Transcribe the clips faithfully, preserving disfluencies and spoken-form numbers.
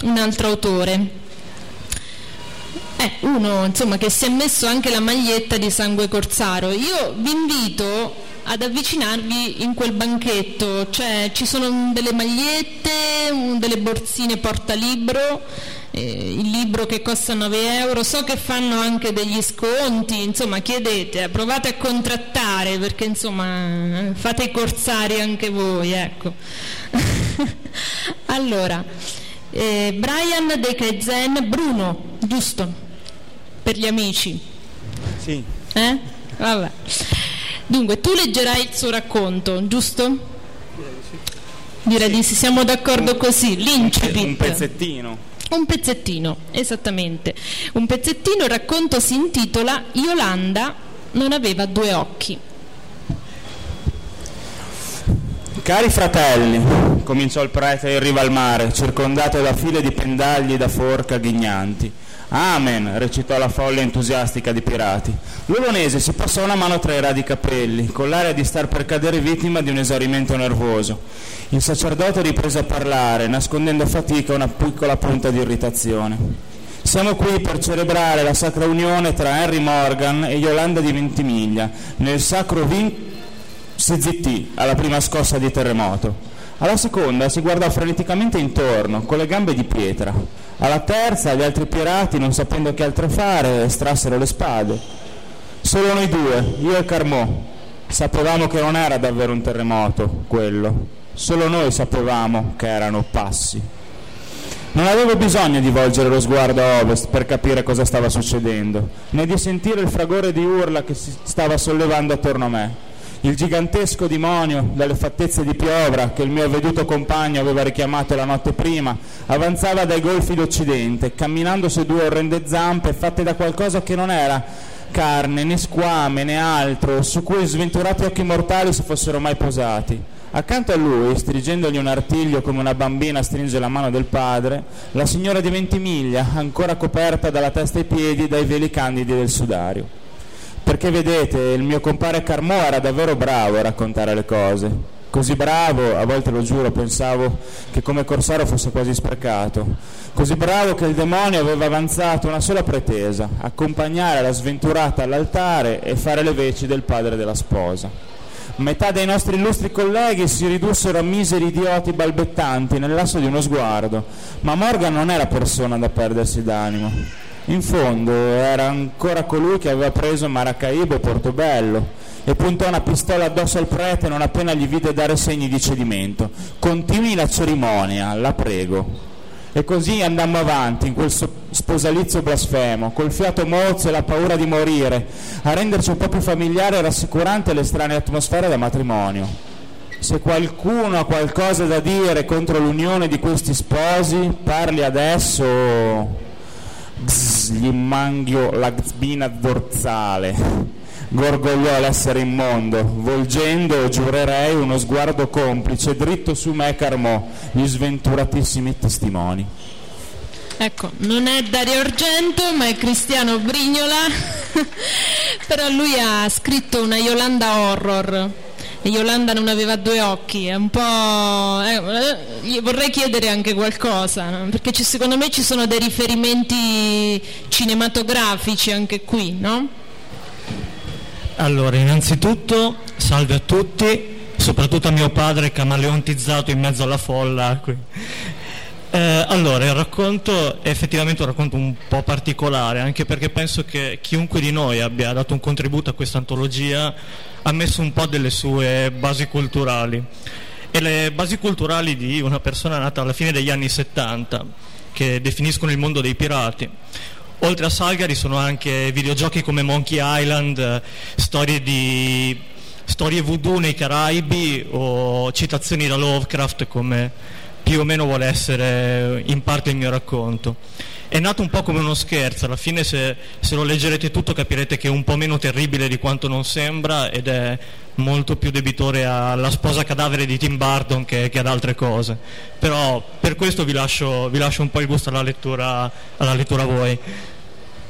un altro autore. Eh, uno insomma che si è messo anche la maglietta di Sangue Corsaro. Io vi invito ad avvicinarvi in quel banchetto, cioè ci sono delle magliette, delle borsine portalibro, eh, il libro che costa nove euro, so che fanno anche degli sconti, insomma chiedete, provate a contrattare perché insomma fate i corsari anche voi, ecco. Allora, eh, Brian De Kaizen, Bruno, giusto? Per gli amici? Sì. Eh? Vabbè. Dunque, tu leggerai il suo racconto, giusto? Direi di sì, siamo d'accordo così. L'incipit. Un pezzettino. Un pezzettino, esattamente. Un pezzettino, il racconto si intitola Iolanda non aveva due occhi. Cari fratelli, cominciò il prete in riva al mare, circondato da file di pendagli da forca ghignanti. Amen, recitò la folla entusiastica di pirati. L'olonese si passò una mano tra i radi capelli, con l'aria di star per cadere vittima di un esaurimento nervoso. Il sacerdote riprese a parlare, nascondendo a fatica una piccola punta di irritazione. Siamo qui per celebrare la sacra unione tra Henry Morgan e Yolanda di Ventimiglia. Nel sacro vin si zittì alla prima scossa di terremoto. Alla seconda si guardò freneticamente intorno, con le gambe di pietra. Alla terza gli altri pirati, non sapendo che altro fare, estrassero le spade. Solo noi due, io e Carmò, sapevamo che non era davvero un terremoto, quello. Solo noi sapevamo che erano passi. Non avevo bisogno di volgere lo sguardo a ovest per capire cosa stava succedendo, né di sentire il fragore di urla che si stava sollevando attorno a me. Il gigantesco demonio, dalle fattezze di piovra che il mio veduto compagno aveva richiamato la notte prima, avanzava dai golfi d'Occidente, camminando su due orrende zampe fatte da qualcosa che non era carne, né squame, né altro, su cui sventurati occhi mortali si fossero mai posati. Accanto a lui, stringendogli un artiglio come una bambina stringe la mano del padre, la signora di Ventimiglia, ancora coperta dalla testa ai piedi dai veli candidi del sudario. Perché vedete, il mio compare Carmò era davvero bravo a raccontare le cose. Così bravo, a volte lo giuro, pensavo che come corsaro fosse quasi sprecato. Così bravo che il demonio aveva avanzato una sola pretesa: accompagnare la sventurata all'altare e fare le veci del padre della sposa. Metà dei nostri illustri colleghi si ridussero a miseri idioti balbettanti nel lasso di uno sguardo, ma Morgan non era persona da perdersi d'animo. In fondo era ancora colui che aveva preso Maracaibo e Portobello e puntò una pistola addosso al prete non appena gli vide dare segni di cedimento. Continui la cerimonia, la prego. E così andammo avanti in quel sposalizio blasfemo, col fiato mozzo e la paura di morire, a renderci un po' più familiare e rassicurante l'estranea atmosfera da matrimonio. Se qualcuno ha qualcosa da dire contro l'unione di questi sposi, parli adesso. Bzz, gli manghio la spina dorsale, gorgogliò l'essere immondo, volgendo, giurerei, uno sguardo complice dritto su me Carmò, gli sventuratissimi testimoni. Ecco, non è Dario Argento ma è Cristiano Brignola però lui ha scritto una Yolanda horror e Yolanda non aveva due occhi, è un po'... Eh, vorrei chiedere anche qualcosa, no? Perché ci, secondo me ci sono dei riferimenti cinematografici anche qui, no? Allora, innanzitutto, salve a tutti, soprattutto a mio padre camaleontizzato in mezzo alla folla qui. Eh, allora, il racconto è effettivamente un racconto un po' particolare, anche perché penso che chiunque di noi abbia dato un contributo a questa antologia ha messo un po' delle sue basi culturali, e le basi culturali di una persona nata alla fine degli anni settanta, che definiscono il mondo dei pirati. Oltre a Salgari sono anche videogiochi come Monkey Island, storie di storie voodoo nei Caraibi o citazioni da Lovecraft, come più o meno vuole essere in parte il mio racconto. È nato un po' come uno scherzo, alla fine se, se lo leggerete tutto capirete che è un po' meno terribile di quanto non sembra, ed è molto più debitore alla sposa cadavere di Tim Burton che, che ad altre cose. Però per questo vi lascio, vi lascio un po' il gusto alla lettura, alla lettura a voi.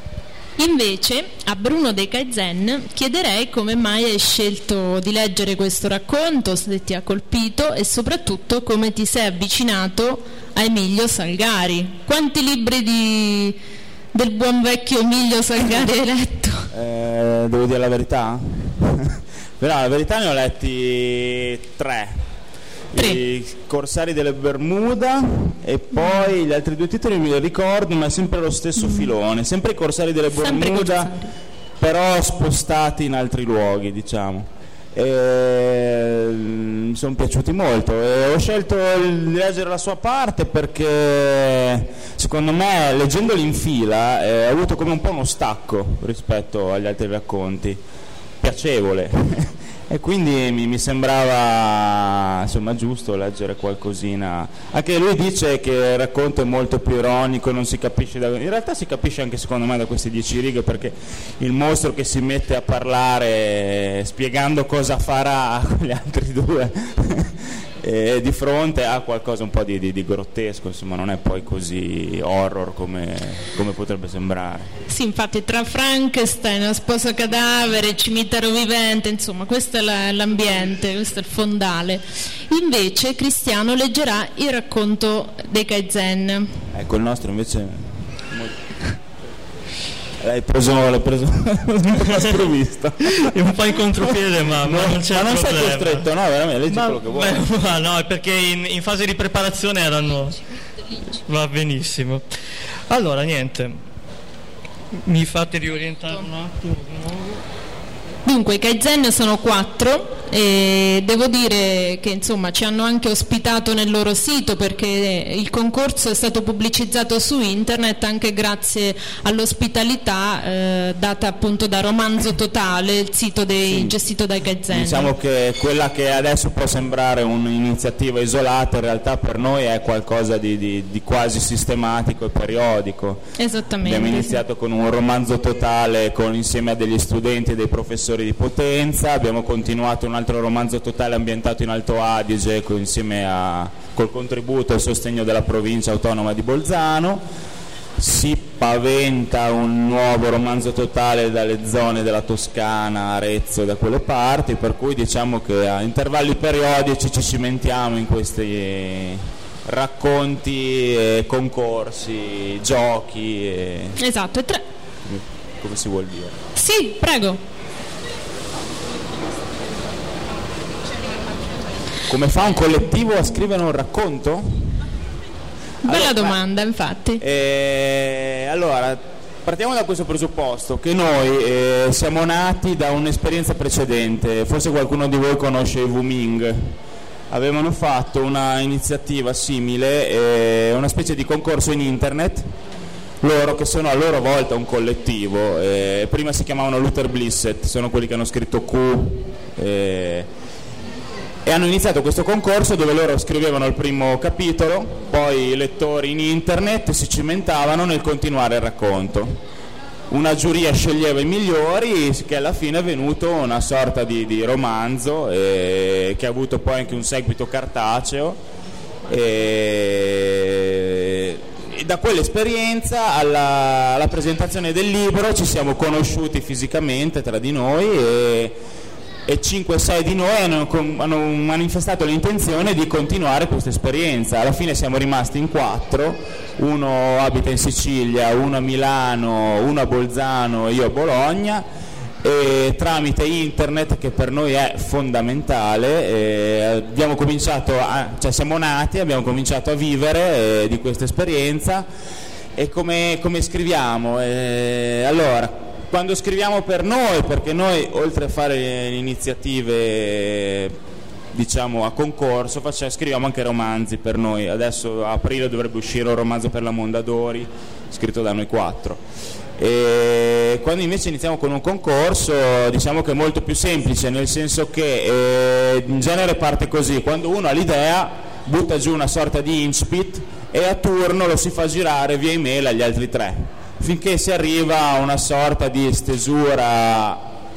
Invece a Bruno De Kaizen chiederei come mai hai scelto di leggere questo racconto, se ti ha colpito e soprattutto come ti sei avvicinato a Emilio Salgari. Quanti libri di, del buon vecchio Emilio Salgari hai letto? Eh, devo dire la verità? Però la verità ne ho letti tre. Tre. I Corsari delle Bermuda e poi gli altri due titoli mi ricordo, ma è sempre lo stesso mm. filone, sempre i Corsari delle sempre Bermuda, Corsari. Però spostati in altri luoghi, diciamo. E mi sono piaciuti molto e ho scelto di leggere la sua parte perché secondo me, leggendoli in fila, eh, ho avuto come un po' uno stacco rispetto agli altri racconti, piacevole. E quindi mi, mi sembrava insomma giusto leggere qualcosina. Anche lui dice che il racconto è molto più ironico, non si capisce da... in realtà si capisce anche secondo me da queste dieci righe, perché il mostro che si mette a parlare spiegando cosa farà con gli altri due e di fronte a qualcosa un po' di, di, di grottesco, insomma non è poi così horror come, come potrebbe sembrare. Sì, infatti tra Frankenstein, la sposa cadavere, cimitero vivente, insomma questo è la, l'ambiente, questo è il fondale. Invece Cristiano leggerà il racconto dei Kaizen. Ecco, il nostro invece l'hai preso, l'hai preso un po' sprovvista. È un po' in contropiede, ma, no, ma non c'è ma non problema. sei costretto, no? Veramente, leggi ma, quello che vuoi. Beh, ma no, è perché in, in fase di preparazione erano... Va benissimo. Allora, niente. Mi fate riorientare un attimo di nuovo. Dunque i Kaizen sono quattro e devo dire che insomma ci hanno anche ospitato nel loro sito, perché il concorso è stato pubblicizzato su internet anche grazie all'ospitalità eh, data appunto da Romanzo Totale, il sito dei, sì, gestito dai Kaizen. Diciamo che quella che adesso può sembrare un'iniziativa isolata in realtà per noi è qualcosa di, di, di quasi sistematico e periodico. Esattamente. Abbiamo iniziato sì. con un Romanzo Totale con, insieme a degli studenti e dei professori di Potenza, abbiamo continuato un altro Romanzo Totale ambientato in Alto Adige con, insieme a, col contributo e il sostegno della provincia autonoma di Bolzano. Si paventa un nuovo Romanzo Totale dalle zone della Toscana, Arezzo, da quelle parti, per cui diciamo che a intervalli periodici ci cimentiamo in questi racconti, e concorsi, giochi e... Esatto, e tre. Come si vuol dire? Sì, prego. Come fa un collettivo a scrivere un racconto? Bella allora, domanda, beh, infatti. Eh, allora, partiamo da questo presupposto, che noi eh, siamo nati da un'esperienza precedente. Forse qualcuno di voi conosce i Wuming. Avevano fatto una iniziativa simile, eh, una specie di concorso in internet, loro che sono a loro volta un collettivo. Eh, prima si chiamavano Luther Blissett, sono quelli che hanno scritto Q. Eh, E hanno iniziato questo concorso dove loro scrivevano il primo capitolo, poi i lettori in internet si cimentavano nel continuare il racconto. Una giuria sceglieva i migliori, che alla fine è venuto una sorta di, di romanzo eh, che ha avuto poi anche un seguito cartaceo. E, e da quell'esperienza alla, alla presentazione del libro ci siamo conosciuti fisicamente tra di noi e e cinque sei di noi hanno, hanno manifestato l'intenzione di continuare questa esperienza. Alla fine siamo rimasti in quattro, uno abita in Sicilia, uno a Milano, uno a Bolzano e io a Bologna, e tramite internet, che per noi è fondamentale, eh, abbiamo cominciato a, cioè siamo nati, abbiamo cominciato a vivere eh, di questa esperienza. E come, come scriviamo? Eh, allora Quando scriviamo per noi, perché noi oltre a fare iniziative diciamo a concorso facciamo, scriviamo anche romanzi per noi. Adesso a aprile dovrebbe uscire un romanzo per la Mondadori scritto da noi quattro. E quando invece iniziamo con un concorso diciamo che è molto più semplice, nel senso che eh, in genere parte così: quando uno ha l'idea butta giù una sorta di incipit e a turno lo si fa girare via email agli altri tre, finché si arriva a una sorta di stesura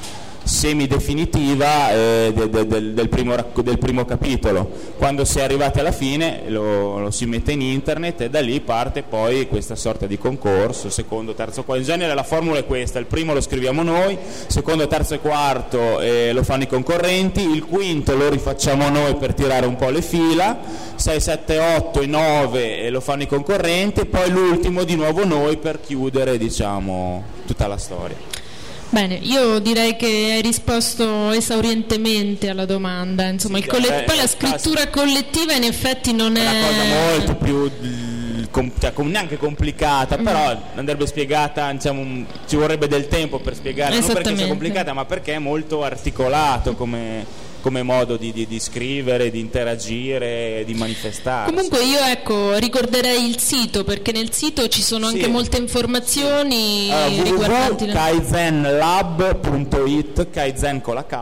semidefinitiva eh, de, de, del, del, primo, del primo capitolo. Quando si è arrivati alla fine lo, lo si mette in internet e da lì parte poi questa sorta di concorso, secondo, terzo, quarto. In genere la formula è questa: il primo lo scriviamo noi, secondo, terzo e quarto eh, lo fanno i concorrenti, il quinto lo rifacciamo noi per tirare un po' le fila, sei, sette, otto e nove eh, lo fanno i concorrenti, e poi l'ultimo di nuovo noi per chiudere, diciamo, tutta la storia. Bene, io direi che hai risposto esaurientemente alla domanda. Insomma, sì, il coll- eh, poi la scrittura collettiva in effetti non è... è una cosa molto più com- cioè, com- neanche complicata, mm. però andrebbe spiegata, diciamo, ci vorrebbe del tempo per spiegare, non perché sia complicata, ma perché è molto articolato come... come modo di, di, di scrivere, di interagire, di manifestare. Comunque io ecco ricorderei il sito, perché nel sito ci sono anche sì. molte informazioni allora, riguardanti w w w punto kaizen lab punto it, Kaizen con la K,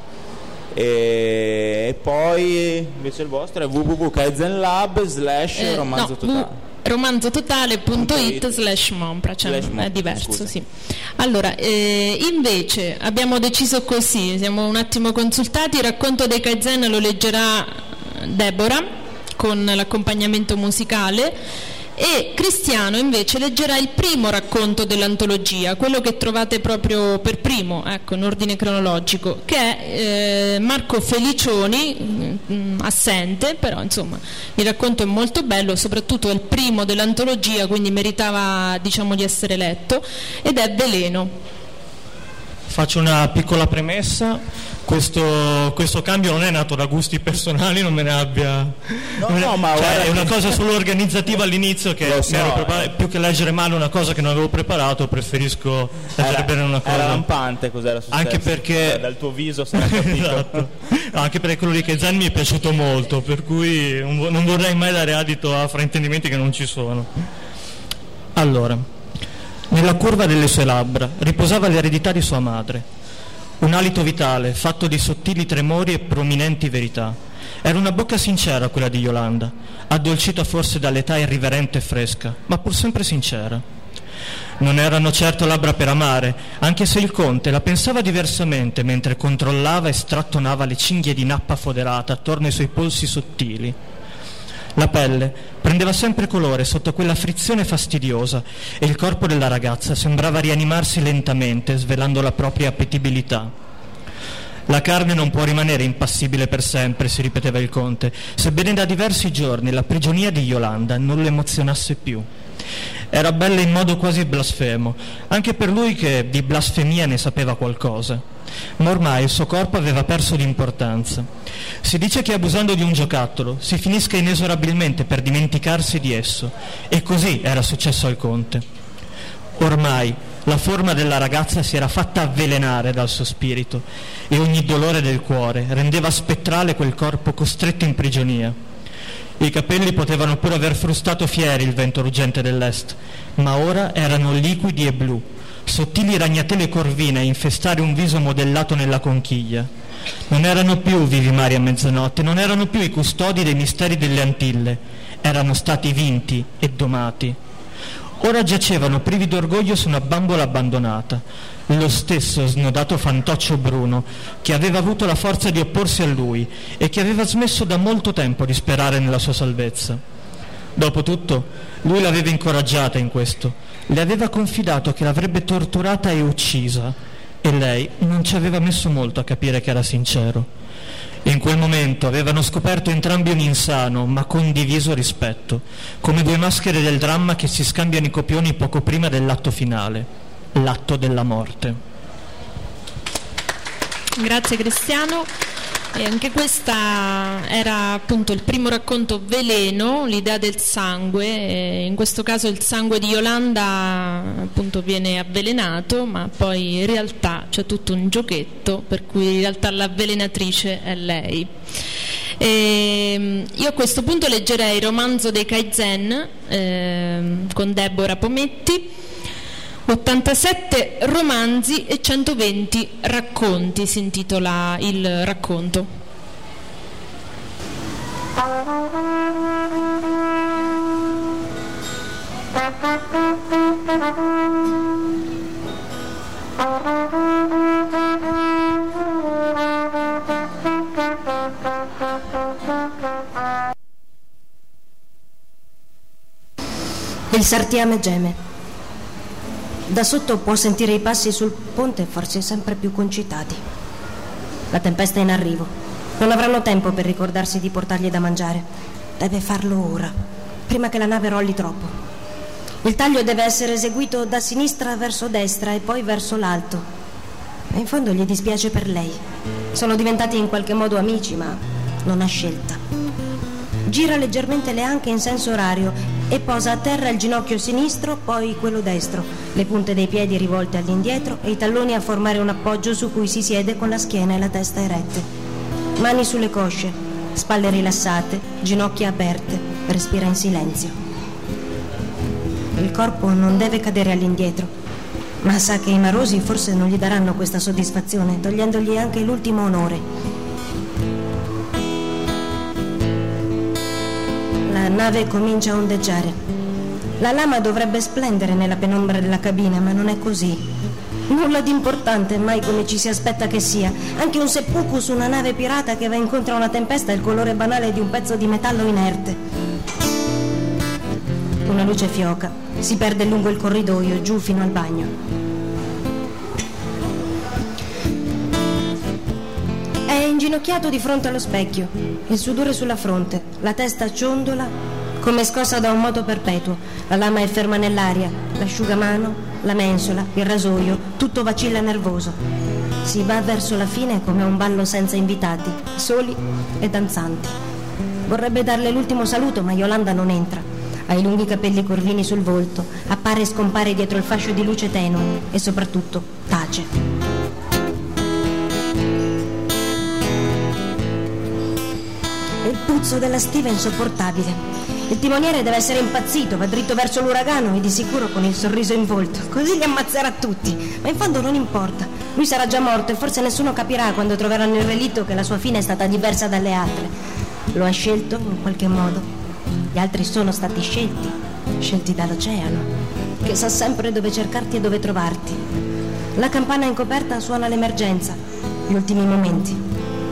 e, e poi invece il vostro è w w w punto kaizen lab slash eh, romanzo no, totale. romanzototale punto it slash mompra, cioè slash è diverso, scusa. Sì. Allora, eh, invece abbiamo deciso così, siamo un attimo consultati, il racconto dei Kaizen lo leggerà Deborah con l'accompagnamento musicale, e Cristiano invece leggerà il primo racconto dell'antologia, quello che trovate proprio per primo, ecco, in ordine cronologico, che è eh, Marco Felicioni, mh, assente, però insomma il racconto è molto bello, soprattutto è il primo dell'antologia, quindi meritava, diciamo, di essere letto, ed è Veleno. Faccio una piccola premessa. Questo, questo cambio non è nato da gusti personali, non me ne abbia no, no, ma cioè, è una cosa solo organizzativa all'inizio che so, mi ero preparato, più che leggere male una cosa che non avevo preparato, preferisco leggere era, bene una cosa. Era lampante cos'era successo, anche perché dal tuo viso sarà capito. Esatto. No, anche perché quello di Kaizen mi è piaciuto molto, per cui non vorrei mai dare adito a fraintendimenti che non ci sono. Allora, nella curva delle sue labbra riposava l'eredità di sua madre. Un alito vitale, fatto di sottili tremori e prominenti verità. Era una bocca sincera quella di Yolanda, addolcita forse dall'età irriverente e fresca, ma pur sempre sincera. Non erano certo labbra per amare, anche se il conte la pensava diversamente mentre controllava e strattonava le cinghie di nappa foderata attorno ai suoi polsi sottili. La pelle prendeva sempre colore sotto quella frizione fastidiosa e il corpo della ragazza sembrava rianimarsi lentamente, svelando la propria appetibilità. La carne non può rimanere impassibile per sempre, si ripeteva il conte, sebbene da diversi giorni la prigionia di Yolanda non lo emozionasse più. Era bella in modo quasi blasfemo, anche per lui che di blasfemia ne sapeva qualcosa. Ma ormai il suo corpo aveva perso di importanza. Si dice che abusando di un giocattolo si finisca inesorabilmente per dimenticarsi di esso, e così era successo al conte. Ormai la forma della ragazza si era fatta avvelenare dal suo spirito, e ogni dolore del cuore rendeva spettrale quel corpo costretto in prigionia. I capelli potevano pure aver frustato fieri il vento ruggente dell'est, ma ora erano liquidi e blu, sottili ragnatele corvine a infestare un viso modellato nella conchiglia. Non erano più vivi mari a mezzanotte, non erano più i custodi dei misteri delle Antille, erano stati vinti e domati. Ora giacevano privi d'orgoglio su una bambola abbandonata, lo stesso snodato fantoccio bruno che aveva avuto la forza di opporsi a lui e che aveva smesso da molto tempo di sperare nella sua salvezza. Dopotutto, lui l'aveva incoraggiata in questo, le aveva confidato che l'avrebbe torturata e uccisa, e lei non ci aveva messo molto a capire che era sincero. In quel momento avevano scoperto entrambi un insano ma condiviso rispetto, come due maschere del dramma che si scambiano i copioni poco prima dell'atto finale, l'atto della morte. Grazie Cristiano. E anche questa era appunto il primo racconto Veleno, l'idea del sangue, e in questo caso il sangue di Yolanda appunto viene avvelenato, ma poi in realtà c'è tutto un giochetto per cui in realtà l'avvelenatrice è lei. E io a questo punto leggerei il romanzo dei Kaizen eh, con Deborah Pometti. ottantasette romanzi e centoventi racconti si intitola il racconto. Il sartiame geme. Da sotto può sentire i passi sul ponte, forse sempre più concitati. La tempesta è in arrivo. Non avranno tempo per ricordarsi di portargli da mangiare. Deve farlo ora, prima che la nave rolli troppo. Il taglio deve essere eseguito da sinistra verso destra e poi verso l'alto. E in fondo gli dispiace per lei. Sono diventati in qualche modo amici, ma non ha scelta. Gira leggermente le anche in senso orario e posa a terra il ginocchio sinistro, poi quello destro, le punte dei piedi rivolte all'indietro e i talloni a formare un appoggio su cui si siede con la schiena e la testa erette. Mani sulle cosce, spalle rilassate, ginocchia aperte, respira in silenzio. Il corpo non deve cadere all'indietro, ma sa che i marosi forse non gli daranno questa soddisfazione, togliendogli anche l'ultimo onore. La nave comincia a ondeggiare. La lama dovrebbe splendere nella penombra della cabina, ma non è così. Nulla di importante, mai come ci si aspetta che sia. Anche un seppuku su una nave pirata che va incontro a una tempesta è il colore banale di un pezzo di metallo inerte. Una luce fioca, si perde lungo il corridoio, giù fino al bagno. È inginocchiato di fronte allo specchio, il sudore sulla fronte, la testa ciondola come scossa da un moto perpetuo. La lama è ferma nell'aria, l'asciugamano, la mensola, il rasoio, tutto vacilla nervoso. Si va verso la fine come un ballo senza invitati, soli e danzanti. Vorrebbe darle l'ultimo saluto, ma Yolanda non entra. Ha i lunghi capelli corvini sul volto, appare e scompare dietro il fascio di luce tenue e soprattutto tace. Il puzzo della stiva è insopportabile. Il timoniere deve essere impazzito, va dritto verso l'uragano e di sicuro con il sorriso in volto. Così li ammazzerà tutti, ma in fondo non importa. Lui sarà già morto e forse nessuno capirà quando troveranno il relitto che la sua fine è stata diversa dalle altre. Lo ha scelto in qualche modo. Gli altri sono stati scelti, scelti dall'oceano, che sa sempre dove cercarti e dove trovarti. La campana in coperta suona l'emergenza, gli ultimi momenti.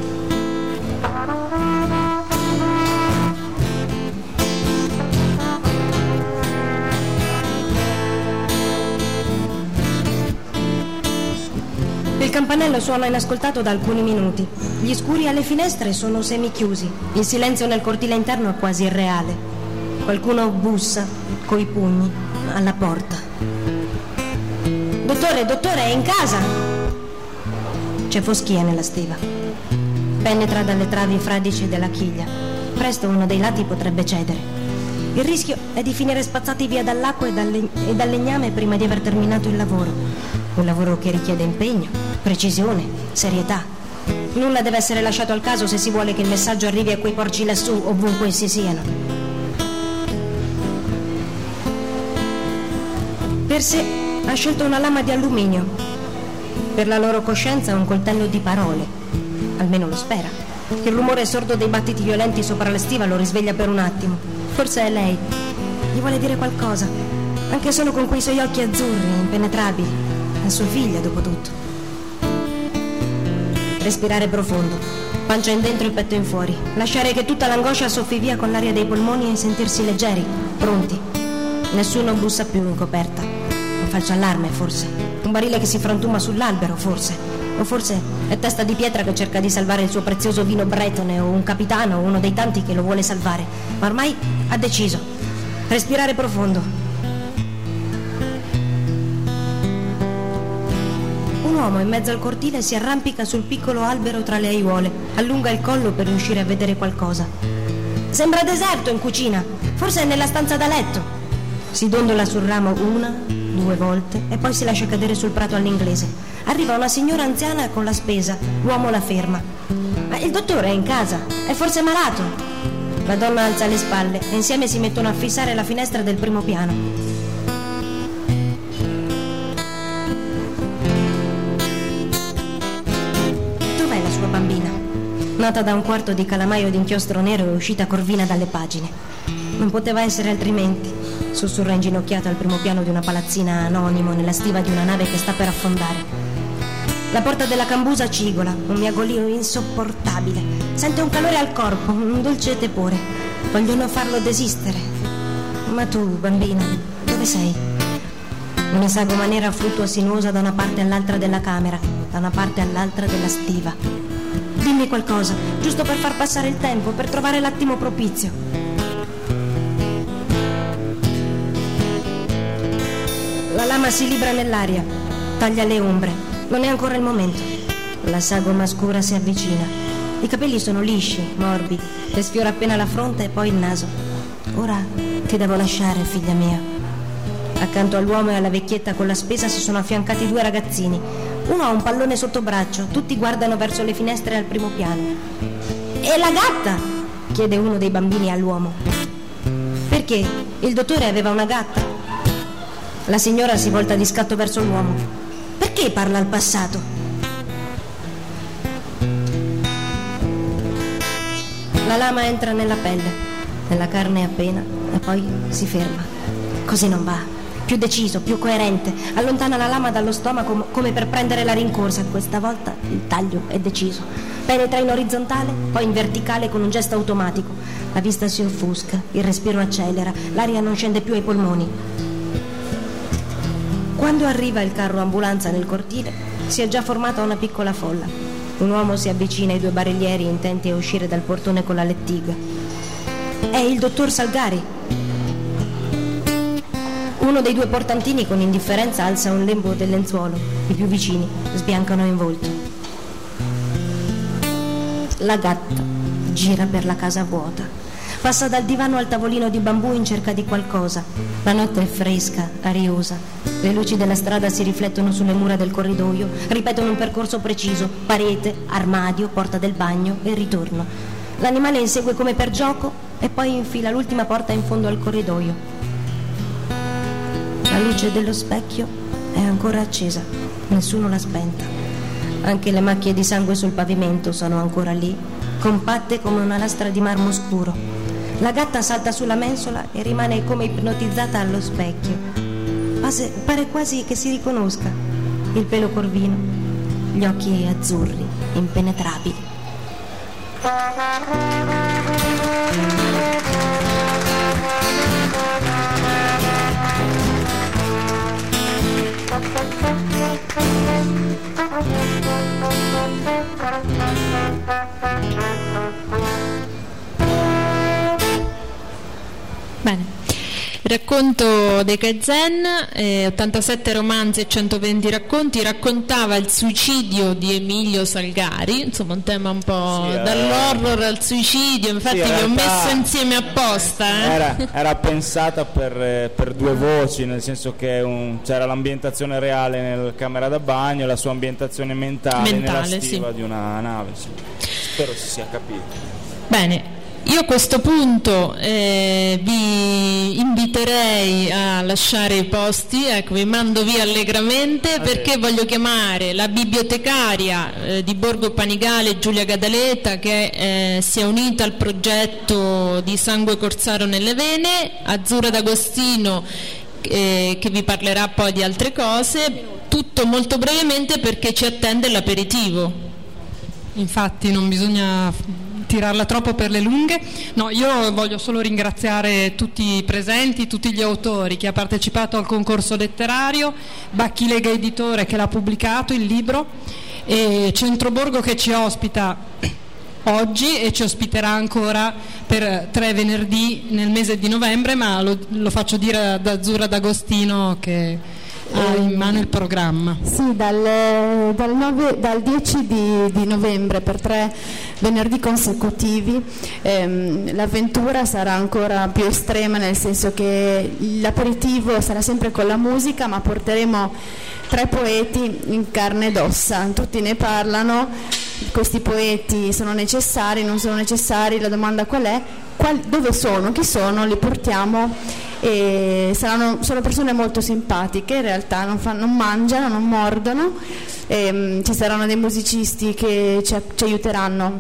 Il campanello suona inascoltato da alcuni minuti. Gli scuri alle finestre sono semichiusi. Il silenzio nel cortile interno è quasi irreale. Qualcuno bussa coi pugni alla porta. Dottore, dottore, è in casa? C'è foschia nella stiva. Penetra dalle travi fradici della chiglia. Presto uno dei lati potrebbe cedere. Il rischio è di finire spazzati via dall'acqua e dal, leg- e dal legname prima di aver terminato il lavoro. Un lavoro che richiede impegno, precisione, serietà. Nulla deve essere lasciato al caso se si vuole che il messaggio arrivi a quei porci lassù, ovunque essi siano. Per sé ha scelto una lama di alluminio. Per la loro coscienza un coltello di parole. Almeno lo spera. Il rumore sordo dei battiti violenti sopra la stiva lo risveglia per un attimo. Forse è lei. Gli vuole dire qualcosa, anche solo con quei suoi occhi azzurri, impenetrabili. È sua figlia, dopo tutto. Respirare profondo, pancia in dentro e petto in fuori. Lasciare che tutta l'angoscia soffi via con l'aria dei polmoni e sentirsi leggeri, pronti. Nessuno bussa più in coperta. Un falso allarme, forse. Un barile che si frantuma sull'albero, forse. O forse è testa di pietra che cerca di salvare il suo prezioso vino bretone, o un capitano, o uno dei tanti che lo vuole salvare. Ma ormai ha deciso. Respirare profondo. Un uomo in mezzo al cortile si arrampica sul piccolo albero tra le aiuole, allunga il collo per riuscire a vedere qualcosa. Sembra deserto in cucina, forse è nella stanza da letto. Si dondola sul ramo una, due volte e poi si lascia cadere sul prato all'inglese. Arriva una signora anziana con la spesa, l'uomo la ferma. Ma il dottore è in casa, è forse malato? La donna alza le spalle e insieme si mettono a fissare la finestra del primo piano. Bambina, nata da un quarto di calamaio d'inchiostro nero e uscita corvina dalle pagine. Non poteva essere altrimenti, sussurra inginocchiata al primo piano di una palazzina anonimo nella stiva di una nave che sta per affondare. La porta della cambusa cigola, un miagolio insopportabile. Sente un calore al corpo, un dolce tepore. Vogliono farlo desistere. Ma tu, bambina, Dove sei? Una sagoma nera fluttua sinuosa da una parte all'altra della camera, da una parte all'altra della stiva. Dimmi qualcosa, giusto per far passare il tempo, per trovare l'attimo propizio. La lama si libra nell'aria, taglia le ombre. Non è ancora il momento. La sagoma scura si avvicina. I capelli sono lisci, morbidi, le sfiora appena la fronte e poi il naso. Ora ti devo lasciare, figlia mia. Accanto all'uomo e alla vecchietta con la spesa si sono affiancati due ragazzini. Uno ha un pallone sotto braccio, tutti guardano verso le finestre al primo piano. E la gatta? Chiede uno dei bambini all'uomo. Perché? Il dottore aveva una gatta? La signora si volta di scatto verso l'uomo. Perché parla al passato? La lama entra nella pelle, nella carne appena, e poi si ferma. Così non va. Più deciso, più coerente. Allontana la lama dallo stomaco come per prendere la rincorsa. Questa volta il taglio è deciso. Penetra in orizzontale, poi in verticale con un gesto automatico. La vista si offusca, il respiro accelera, l'aria non scende più ai polmoni. Quando arriva il carro ambulanza nel cortile, si è già formata una piccola folla. Un uomo si avvicina ai due barellieri intenti a uscire dal portone con la lettiga. È il dottor Salgari. Uno dei due portantini con indifferenza alza un lembo del lenzuolo. I più vicini sbiancano in volto. La gatta gira per la casa vuota. Passa dal divano al tavolino di bambù in cerca di qualcosa. La notte è fresca, ariosa. Le luci della strada si riflettono sulle mura del corridoio, ripetono un percorso preciso: parete, armadio, porta del bagno e ritorno. L'animale insegue come per gioco e poi infila l'ultima porta in fondo al corridoio. La luce dello specchio è ancora accesa, nessuno l'ha spenta. Anche le macchie di sangue sul pavimento sono ancora lì, compatte come una lastra di marmo scuro. La gatta salta sulla mensola e rimane come ipnotizzata allo specchio. Pase, pare quasi che si riconosca. Il pelo corvino, gli occhi azzurri, impenetrabili. Bene, il racconto dei Kaizen, eh, ottantasette romanzi e centoventi racconti, raccontava il suicidio di Emilio Salgari, insomma un tema un po' sì, dall'horror al suicidio, infatti sì, vi ho messo insieme apposta. Eh? Era, era pensata per, per due voci, nel senso che un, c'era l'ambientazione reale nella camera da bagno e la sua ambientazione mentale, mentale nella stiva sì. di una nave. Sì. Spero si sia capito. Bene. Io a questo punto eh, vi inviterei a lasciare i posti, ecco, vi mando via allegramente okay. perché voglio chiamare la bibliotecaria eh, di Borgo Panigale, Giulia Gadaleta, che eh, si è unita al progetto di Sangue Corsaro nelle Vene, Azzurra D'Agostino eh, che vi parlerà poi di altre cose, tutto molto brevemente perché ci attende l'aperitivo. Infatti non bisogna tirarla troppo per le lunghe. No, io voglio solo ringraziare tutti i presenti, tutti gli autori, chi ha partecipato al concorso letterario, Bacchi Lega Editore che l'ha pubblicato il libro, e Centro Borgo che ci ospita oggi e ci ospiterà ancora per tre venerdì nel mese di novembre, ma lo, lo faccio dire ad Azzurra D'Agostino che ha in mano il programma. Sì, dal, dal, nove, dal dieci di, di novembre per tre venerdì consecutivi ehm, l'avventura sarà ancora più estrema, nel senso che l'aperitivo sarà sempre con la musica, ma porteremo tre poeti in carne ed ossa, tutti ne parlano. Questi poeti sono necessari, non sono necessari, la domanda qual è? Qual, dove sono? Chi sono? Li portiamo e saranno, sono persone molto simpatiche, in realtà non, fanno, non mangiano, non mordono, e, um, ci saranno dei musicisti che ci, ci aiuteranno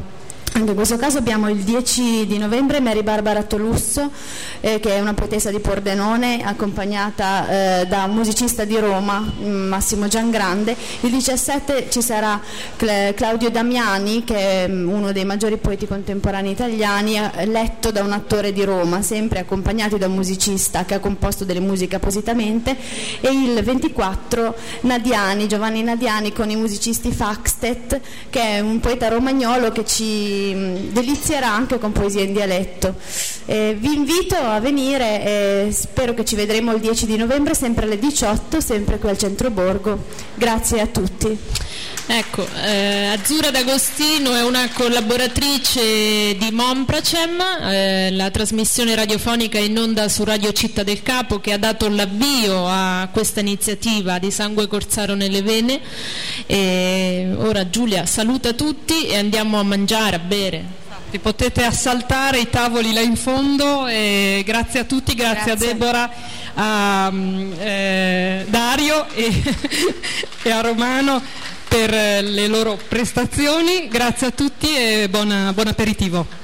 Anche in questo caso abbiamo il dieci di novembre Mary Barbara Tolusso, eh, che è una poetessa di Pordenone, accompagnata eh, da un musicista di Roma, Massimo Giangrande. Il diciassette ci sarà Cla- Claudio Damiani, che è uno dei maggiori poeti contemporanei italiani, letto da un attore di Roma, sempre accompagnati da un musicista che ha composto delle musiche appositamente. E il ventiquattro Nadiani, Giovanni Nadiani, con i musicisti Faxtet, che è un poeta romagnolo che ci delizierà anche con poesia in dialetto. Eh, vi invito a venire e spero che ci vedremo il dieci di novembre, sempre alle diciotto, sempre qui al Centro Borgo. Grazie a tutti. Ecco, eh, Azzurra D'Agostino è una collaboratrice di Monpracem, eh, la trasmissione radiofonica in onda su Radio Città del Capo, che ha dato l'avvio a questa iniziativa di Sangue Corsaro nelle Vene. E ora Giulia saluta tutti e andiamo a mangiare, a bere. Potete assaltare i tavoli là in fondo, e grazie a tutti, grazie, grazie. a Deborah, a eh, Dario e, e a Romano per le loro prestazioni. Grazie a tutti e buona, buon aperitivo.